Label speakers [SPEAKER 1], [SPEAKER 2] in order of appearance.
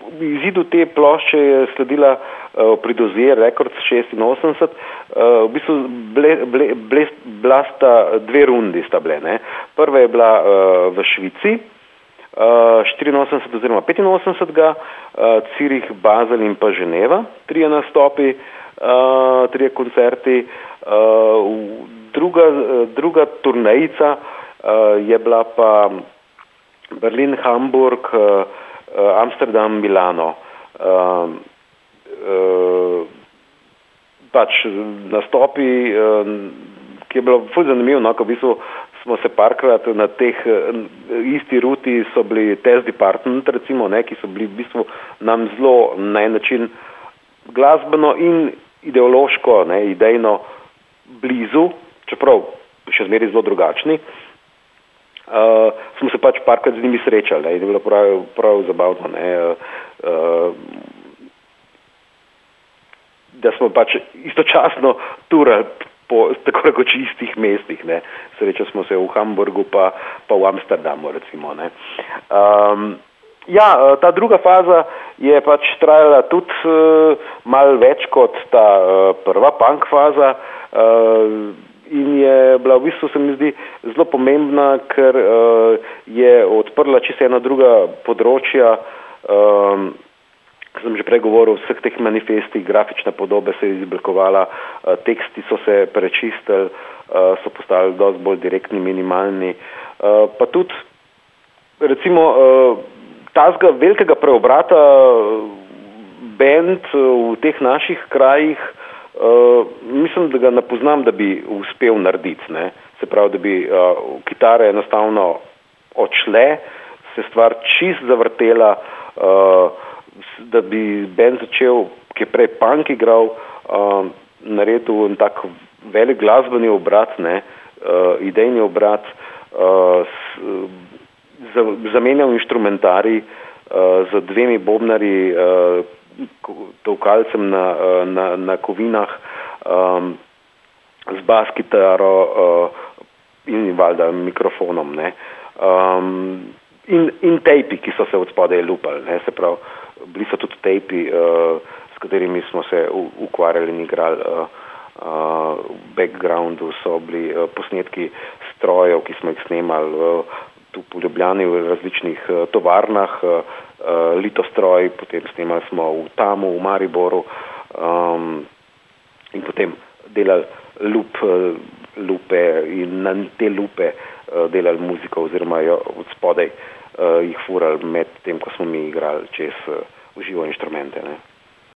[SPEAKER 1] izidu te plošče je sledila pri Dozier Records 86, v bistvu bila sta dve rundi sta bile, ne. Prva je bila v Švici, 84 oziroma 85, Cirih, Basel in pa Ženeva, 3 nastopi, 3 koncerti, druga turnejica je bila pa Berlin, Hamburg, Amsterdam, Milano. Pač nastopi, ki je bilo ful zanimivo, no, ko v bistvu smo se parkrat na teh isti ruti so bili Test Department, recimo, ne, ki so bili v bistvu nam zelo na en način glasbeno in ideološko, ne, idejno blizu, čeprav še zmeraj zelo drugačni. Smo se pač parkrat z njimi srečali, ne, in je bilo prav zabavno, ne, da smo pač istočasno turali po tako rekoč istih mestih, ne. Srečali smo se v Hamburgu pa v Amsterdamu, recimo, ne. Ta druga faza je pač trajala tudi malo več kot ta prva punk faza, in je bila v bistvu, se mi zdi, zelo pomembna, ker je odprla čisto ena druga področja, kot sem že prej govoril, vseh teh manifestih, grafične podobe se je izoblikovala, teksti so se prečistili, so postali dosti bolj direktni, minimalni, pa tudi, recimo, tazga velikega preobrata band v teh naših krajih, mislim, da ga ne poznam, da bi uspel narediti, ne. Se pravi, da bi kitare enostavno odšle, se stvar čist zavrtela, da bi band začel, ki je prej punk igral, naredil en tak velik glasbeni obrat, ne, idejni obrat, zamenjal inštrumentarij z 2 bobnarji, tolkalcem na kovinah, z bas kitaro in valjda mikrofonom, ne. In tejpi, ki so se od spodaj lupali, ne, se pravi, bili so tudi tejpi, s katerimi smo se ukvarjali in igrali, v backgroundu so bili posnetki strojev, ki smo jih snemali tu po Ljubljani v različnih tovarnah, Litostroji, potem snemali smo v Tamu, v Mariboru, in potem delali lupe in na te lupe delali muziko oziroma jo od spodaj jih furali med tem, ko smo mi igrali čez v živo inštrumente, ne.